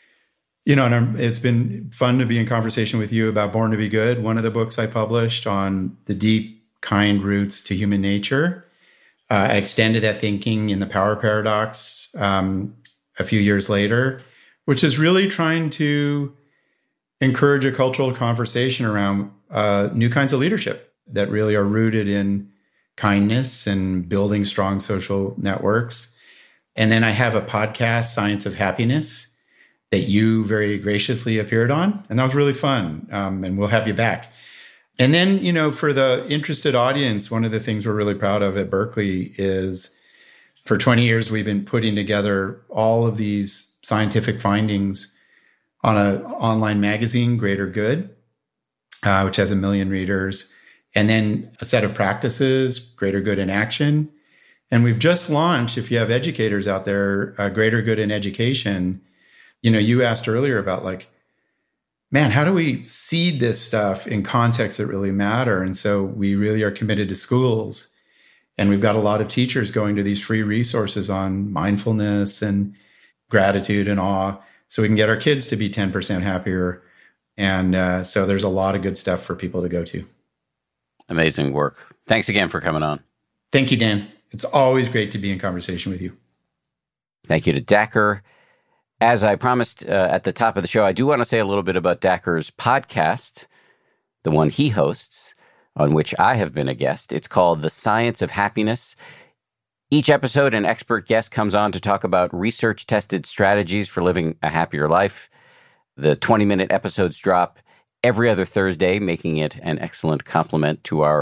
and it's been fun to be in conversation with you about Born to Be Good, one of the books I published on the deep, kind roots to human nature. I extended that thinking in The Power Paradox a few years later, which is really trying to encourage a cultural conversation around new kinds of leadership that really are rooted in kindness and building strong social networks. And then I have a podcast, Science of Happiness, that you very graciously appeared on. And that was really fun. And we'll have you back. And then, for the interested audience, one of the things we're really proud of at Berkeley is for 20 years, we've been putting together all of these scientific findings on an online magazine, Greater Good, which has 1 million readers, and then a set of practices, Greater Good in Action. And we've just launched, if you have educators out there, Greater Good in Education. You asked earlier about man, how do we seed this stuff in contexts that really matter? And so we really are committed to schools. And we've got a lot of teachers going to these free resources on mindfulness and gratitude and awe, so we can get our kids to be 10% happier. And so there's a lot of good stuff for people to go to. Amazing work. Thanks again for coming on. Thank you, Dan. It's always great to be in conversation with you. Thank you to Dacher. As I promised at the top of the show, I do want to say a little bit about Dacher's podcast, the one he hosts, on which I have been a guest. It's called The Science of Happiness. Each episode, an expert guest comes on to talk about research-tested strategies for living a happier life. The 20-minute episodes drop every other Thursday, making it an excellent complement to our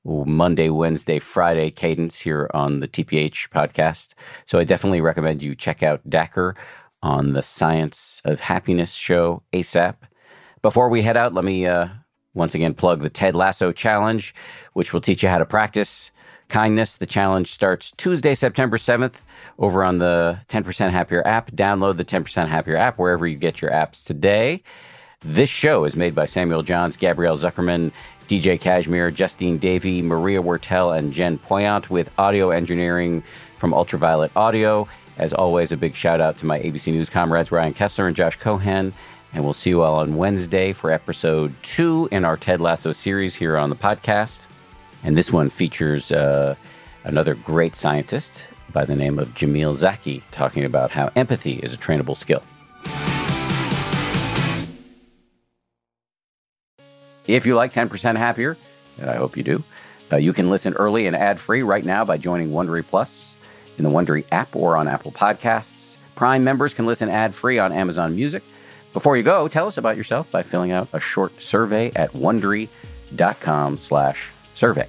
Monday, Wednesday, Friday cadence here on the TPH podcast. So I definitely recommend you check out Dacher on the Science of Happiness show ASAP. Before we head out, let me once again plug the Ted Lasso Challenge, which will teach you how to practice kindness. The challenge starts Tuesday, September 7th over on the 10% Happier app. Download the 10% Happier app wherever you get your apps today. This show is made by Samuel Johns, Gabrielle Zuckerman, DJ Kashmir, Justine Davey, Maria Wertel, and Jen Poyant, with audio engineering from Ultraviolet Audio. As always, a big shout out to my ABC News comrades, Ryan Kessler and Josh Cohen. And we'll see you all on Wednesday for episode 2 in our Ted Lasso series here on the podcast. And this one features another great scientist by the name of Jamil Zaki, talking about how empathy is a trainable skill. If you like 10% Happier, and I hope you do, you can listen early and ad-free right now by joining Wondery Plus in the Wondery app or on Apple Podcasts. Prime members can listen ad-free on Amazon Music. Before you go, tell us about yourself by filling out a short survey at Wondery.com/survey.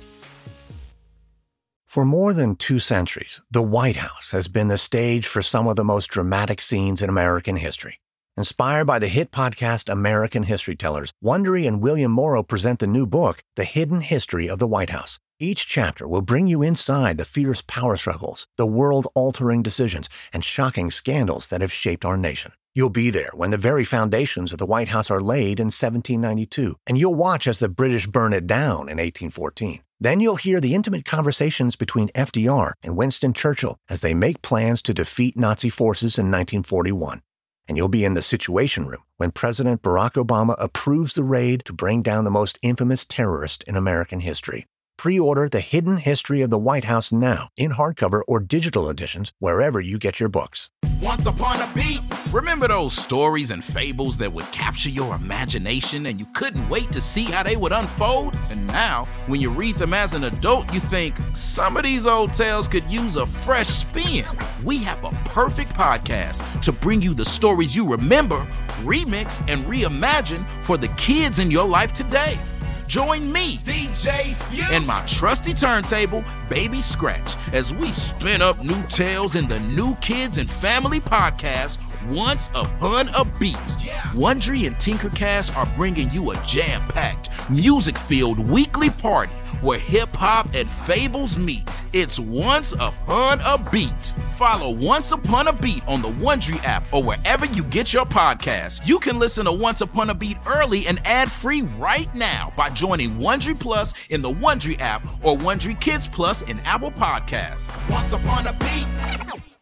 For more than 2 centuries, the White House has been the stage for some of the most dramatic scenes in American history. Inspired by the hit podcast American History Tellers, Wondery and William Morrow present the new book, The Hidden History of the White House. Each chapter will bring you inside the fierce power struggles, the world-altering decisions, and shocking scandals that have shaped our nation. You'll be there when the very foundations of the White House are laid in 1792, and you'll watch as the British burn it down in 1814. Then you'll hear the intimate conversations between FDR and Winston Churchill as they make plans to defeat Nazi forces in 1941. And you'll be in the Situation Room when President Barack Obama approves the raid to bring down the most infamous terrorist in American history. Pre-order The Hidden History of the White House now in hardcover or digital editions wherever you get your books. Once upon a beat. Remember those stories and fables that would capture your imagination and you couldn't wait to see how they would unfold? And now, when you read them as an adult, you think, some of these old tales could use a fresh spin. We have a perfect podcast to bring you the stories you remember, remix, and reimagine for the kids in your life today. Join me, DJ Few, and my trusty turntable, Baby Scratch, as we spin up new tales in the New Kids and Family podcast, Once Upon a Beat. Wondery and Tinkercast are bringing you a jam-packed, music-filled weekly party where hip-hop and fables meet. It's Once Upon a Beat. Follow Once Upon a Beat on the Wondery app or wherever you get your podcasts. You can listen to Once Upon a Beat early and ad-free right now by joining Wondery Plus in the Wondery app or Wondery Kids Plus in Apple Podcasts. Once Upon a Beat.